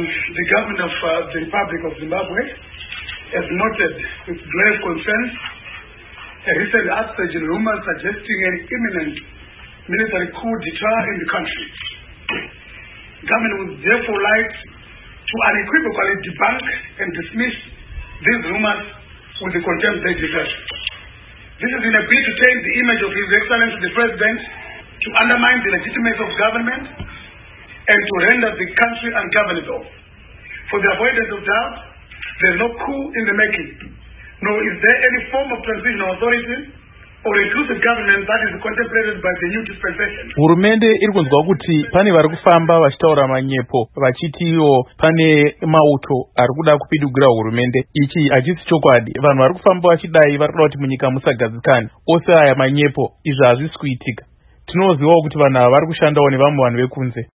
The government of the Republic of Zimbabwe has noted with grave concern a recent upsurge in rumors suggesting an imminent military coup d'etat in the country. The government would therefore like to unequivocally debunk and dismiss these rumors with the contempt they deserve. This is in a bid to taint the image of His Excellency the President, to undermine the legitimacy of government, and to render the country ungovernable. For the avoidance of doubt, there is no coup in the making, nor is there any form of transitional authority or inclusive government that is contemplated by the new dispensation. Hurumende iri kunzwa kuti pane vari kufamba vachitaura manyepo vachitiwo pane mauto ari kuda kupidugura hurumende. Ichi hachisi chokwadi. Vanhu vari kufamba vachidai vari kuda kuti munyika musagadzikane. Ose aya manyepo, izvi hazvisi kuitika. Tinozivawo kuti vanhu ava vari kushandawo nevamwe vanhu vekunze.